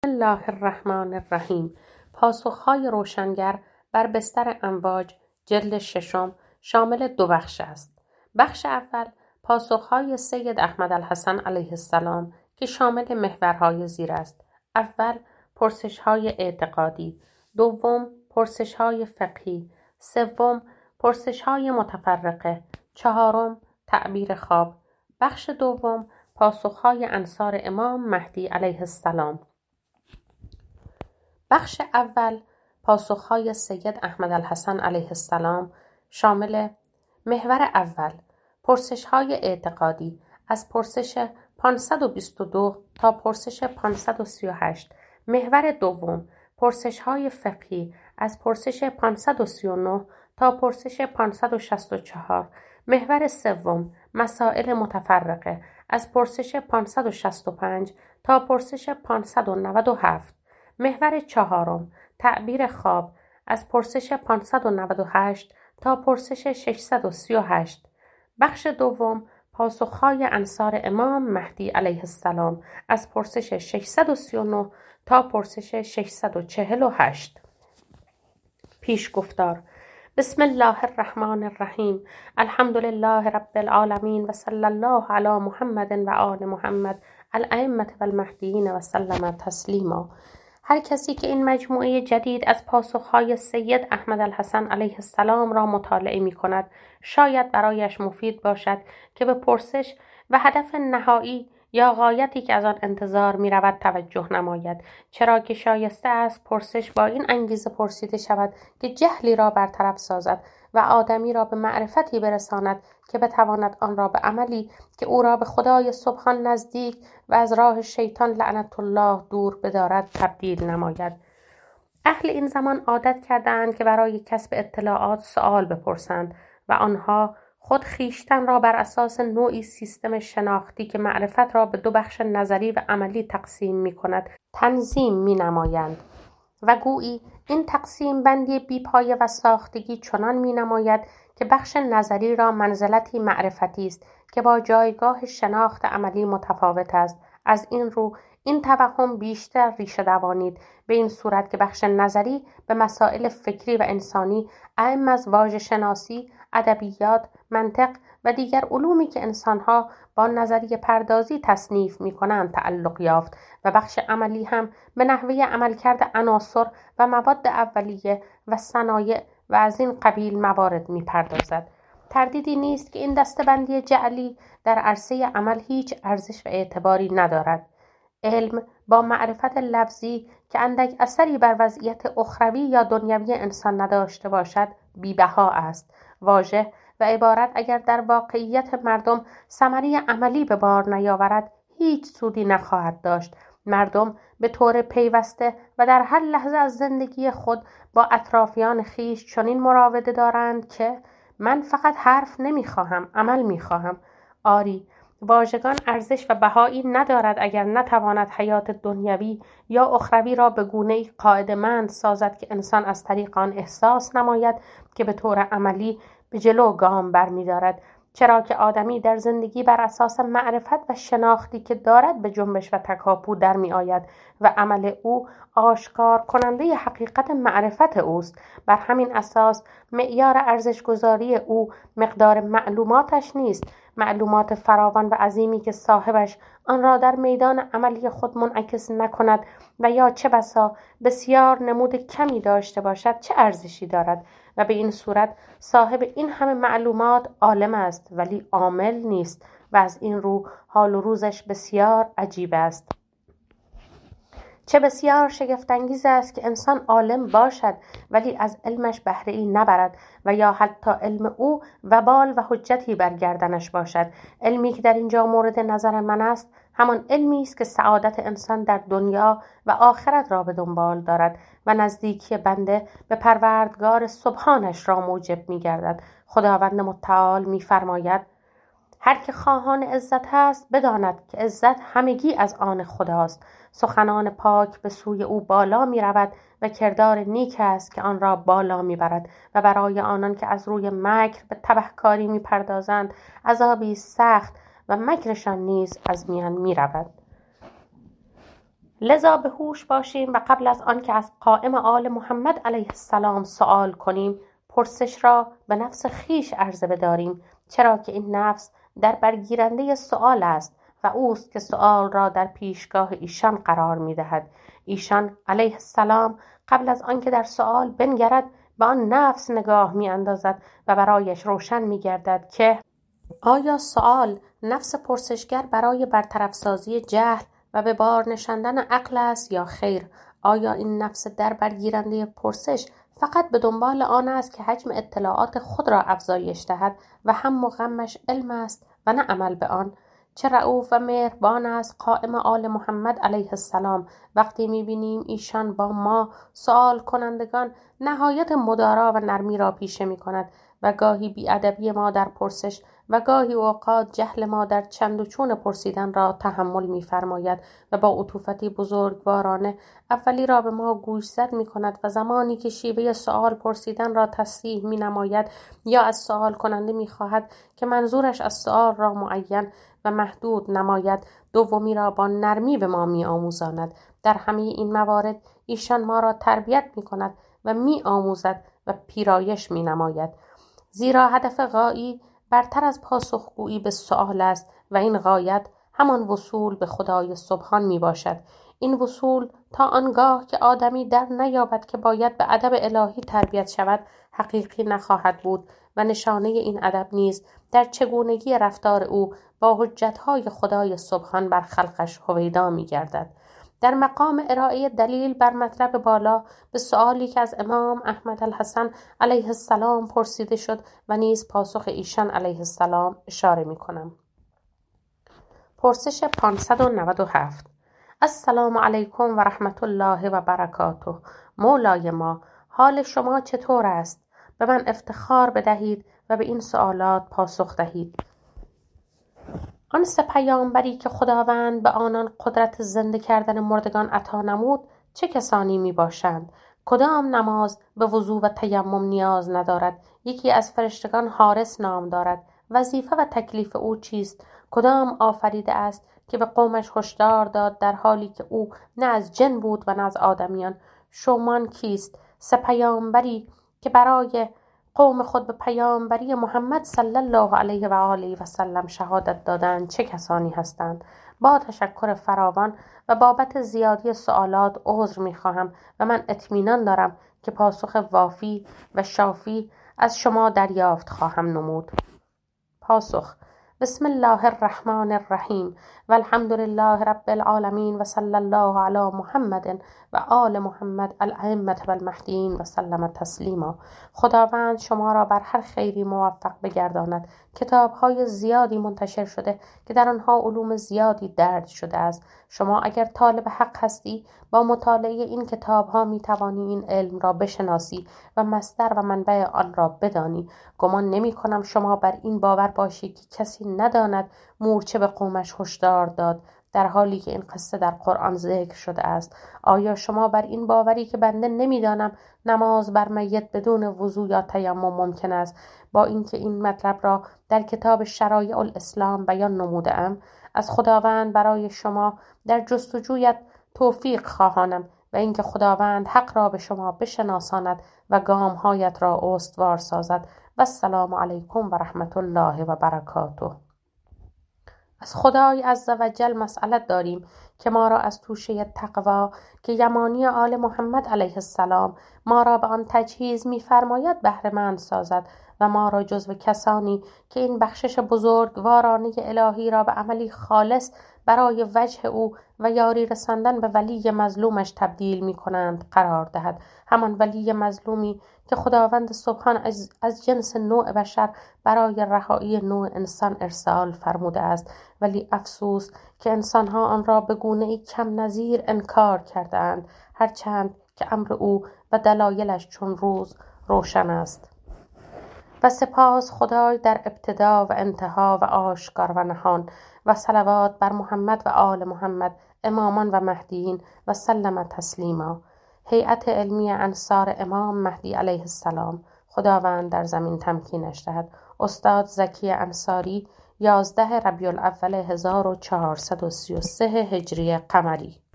الله الرحمن الرحیم. پاسخهای روشنگر بر بستر امواج، جلد ششم، شامل 2 بخش است. بخش اول پاسخهای سید احمدالحسن علیه السلام که شامل محورهای زیر است. اول پرسشهای اعتقادی، دوم پرسشهای فقهی، سوم پرسشهای متفرقه، چهارم تعبیر خواب. بخش دوم پاسخهای انصار امام مهدی علیه السلام. بخش اول پاسخهای سید احمدالحسن علیه السلام شامل محور اول پرسشهای اعتقادی از پرسش 522 تا پرسش 538. محور دوم پرسشهای فقهی از پرسش 539 تا پرسش 564. محور سوم مسائل متفرقه از پرسش 565 تا پرسش 597. محور چهارم تعبیر خواب از پرسش 598 تا پرسش 638. بخش دوم پاسخهای انصار امام مهدی علیه السلام از پرسش 639 تا پرسش 648. پیشگفتار. بسم الله الرحمن الرحیم. الحمد لله رب العالمین و صلی الله علی محمد و آل محمد الائمة و المهدیین و سلم تسلیما. هر کسی که این مجموعه جدید از پاسخهای سید احمدالحسن علیه السلام را مطالعه می کند، شاید برایش مفید باشد که به پرسش و هدف نهایی یا غایتی که از آن انتظار می رود توجه نماید، چرا که شایسته است پرسش با این انگیزه پرسیده شود که جهلی را برطرف سازد و آدمی را به معرفتی برساند که بتواند آن را به عملی که او را به خدای سبحان نزدیک و از راه شیطان لعنت الله دور بدارد تبدیل نماید. اهل این زمان عادت کردند که برای کسب اطلاعات سؤال بپرسند و آنها خود خویشتن را بر اساس نوعی سیستم شناختی که معرفت را به 2 بخش نظری و عملی تقسیم می کند تنظیم می نمایند و گویی این تقسیم بندی بی‌پایه و ساختگی چنان می نماید که بخش نظری را منزلتی معرفتی است که با جایگاه شناخت عملی متفاوت است. از این رو این توهم بیشتر ریشه دوانید به این صورت که بخش نظری به مسائل فکری و انسانی اعم از واژه شناسی، ادبیات، منطق و دیگر علومی که انسانها با نظریه پردازی تصنیف می کنند تعلق یافت و بخش عملی هم به نحوه عملکرد عناصر و مواد اولیه و صنایع و از این قبیل موارد می پردازد. تردیدی نیست که این دسته‌بندی جعلی در عرصه عمل هیچ ارزش و اعتباری ندارد. علم با معرفت لفظی که اندک اثری بر وضعیت اخروی یا دنیوی انسان نداشته باشد بی‌بها است. واژه و عبارت اگر در واقعیت مردم ثمره عملی به بار نیاورد هیچ سودی نخواهد داشت. مردم به طور پیوسته و در هر لحظه از زندگی خود با اطرافیان خویش چنین مراوده دارند که من فقط حرف نمیخواهم، عمل میخواهم. آری، واژگان ارزش و بهایی ندارد اگر نتواند حیات دنیوی یا اخروی را به گونه‌ای قاعده‌مند سازد که انسان از طریق آن احساس نماید که به طور عملی به جلو گام برمی‌دارد، چرا که آدمی در زندگی بر اساس معرفت و شناختی که دارد به جنبش و تکاپو در می آید و عمل او آشکار کننده حقیقت معرفت اوست. بر همین اساس معیار ارزش‌گذاری او مقدار معلوماتش نیست، معلومات فراوان و عظیمی که صاحبش آن را در میدان عملی خود منعکس نکند و یا چه بسا بسیار نمود کمی داشته باشد چه ارزشی دارد. و به این صورت صاحب این همه معلومات عالم است ولی عامل نیست و از این رو حال و روزش بسیار عجیب است. چه بسیار شگفت‌انگیز است که انسان عالم باشد ولی از علمش بهره‌ای نبرد و یا حتی علم او وبال و حجتی بر گردنش باشد. علمی که در اینجا مورد نظر من است همان علمی است که سعادت انسان در دنیا و آخرت را به دنبال دارد و نزدیکی بنده به پروردگار سبحانش را موجب می‌گردد. خداوند متعال می‌فرماید هر که خواهان عزت است بداند که عزت همگی از آن خداست. سخنان پاک به سوی او بالا می رود و کردار نیک است که آن را بالا می برد و برای آنان که از روی مکر به تبهکاری می پردازند عذابی سخت و مکرشان نیز از میان می رود. لذا به هوش باشیم و قبل از آن که از قائم آل محمد علیه السلام سؤال کنیم پرسش را به نفس خویش عرضه بداریم، چرا که این نفس در برگیرنده سؤال است و اوست که سؤال را در پیشگاه ایشان قرار می‌دهد. ایشان علیه السلام قبل از آن که در سؤال بنگرد به آن نفس نگاه می‌اندازد و برایش روشن می‌گردد که آیا سؤال نفس پرسشگر برای برطرف سازی جهل و به بار نشاندن عقل است یا خیر؟ آیا این نفس در برگیرنده پرسش فقط به دنبال آن است که حجم اطلاعات خود را افزایش دهد و هم و غمش علم است و نه عمل به آن؟ چه رئوف و مهربان است قائم آل محمد علیه السلام وقتی می‌بینیم ایشان با ما سؤال کنندگان نهایت مدارا و نرمی را پیشه می‌کند و گاهی بی‌ادبی ما در پرسش و گاهی اوقات جهل ما در چند و چون پرسیدن را تحمل می‌فرماید و با عطوفتی بزرگوارانه اولی را به ما گوشزد می‌کند و زمانی که شیوه سؤال پرسیدن را تصحیح می‌نماید یا از سؤال کننده می‌خواهد که منظورش از سؤال را معین و محدود نماید دومی را با نرمی به ما می‌آموزاند. در همه این موارد ایشان ما را تربیت می‌کند و می‌آموزد و پیرایش می‌نماید، زیرا هدف غایی برتر از پاسخگویی به سؤال است و این غایت همان وصول به خدای سبحان می باشد. این وصول تا آنگاه که آدمی در نیابد که باید به ادب الهی تربیت شود حقیقی نخواهد بود و نشانه این ادب نیز در چگونگی رفتار او با حجتهای خدای سبحان بر خلقش هویدا می گردد. در مقام ارائه دلیل بر مطلب بالا به سؤالی که از امام احمد الحسن علیه السلام پرسیده شد و نیز پاسخ ایشان علیه السلام اشاره می کنم. پرسش 597. السلام علیکم و رحمت الله و برکاته. مولای ما، حال شما چطور است؟ به من افتخار بدهید و به این سؤالات پاسخ دهید. آن سه پیامبری که خداوند به آنان قدرت زنده کردن مردگان عطا نمود چه کسانی می باشند؟ کدام نماز به وضو و تیمم نیاز ندارد؟ یکی از فرشتگان حارس نام دارد. وظیفه و تکلیف او چیست؟ کدام آفریده است که به قومش هشدار داد در حالی که او نه از جن بود و نه از آدمیان؟ شومان کیست؟ سه پیامبری که برای قوم خود به پیامبری محمد صلی الله علیه و آله و سلم شهادت دادند چه کسانی هستند؟ با تشکر فراوان و بابت زیادی سوالات عذر می‌خواهم و من اطمینان دارم که پاسخ وافی و شافی از شما دریافت خواهم نمود. پاسخ: بسم الله الرحمن الرحیم و الحمد لله رب العالمین و صلی الله علی محمد و آل محمد الائمة و المهدیین و سلم تسلیما. خداوند شما را بر هر خیری موفق بگرداند. کتاب‌های زیادی منتشر شده که در آنها علوم زیادی درج شده است. شما اگر طالب حق هستی با مطالعه این کتاب‌ها می‌توانی این علم را بشناسی و مصدر و منبع آن را بدانی. گمان نمی‌کنم شما بر این باور باشی که کسی نداند مورچه به قومش هشدار داد در حالی که این قصه در قرآن ذکر شده است. آیا شما بر این باوری که بنده نمی‌دانم نماز بر میت بدون وضو یا تیمم ممکن است، با اینکه این مطلب را در کتاب شرایع الاسلام بیان نموده‌ام؟ از خداوند برای شما در جستجویت توفیق خواهانم و اینکه خداوند حق را به شما بشناساند و گام‌هایت را استوار سازد. و السلام علیکم و رحمت الله و برکاته. از خدای عزوجل مسئلت داریم که ما را از توشه تقوا که یمانی آل محمد علیه السلام ما را به آن تجهیز می‌فرماید بهره‌مند سازد و ما را جزو کسانی که این بخشش بزرگوارانه الهی را به عملی خالص برای وجه او و یاری رساندن به ولی مظلومش تبدیل می‌کنند قرار دهد. همان ولی مظلومی که خداوند سبحان از جنس نوع بشر برای رهایی نوع انسان ارسال فرموده است، ولی افسوس که انسان‌ها آن را به گونه‌ای کم نظیر انکار کردند، هرچند که امر او و دلایلش چون روز روشن است. و سپاس خدای در ابتدا و انتها و آشکار و نهان و صلوات بر محمد و آل محمد امامان و مهدیین و سلم تسلیما. هیئت علمی انصار امام مهدی علیه السلام، خداوند در زمین تمکینش دهد. استاد زکی انصاری، 11 ربیع الاول 1433 هجری قمری.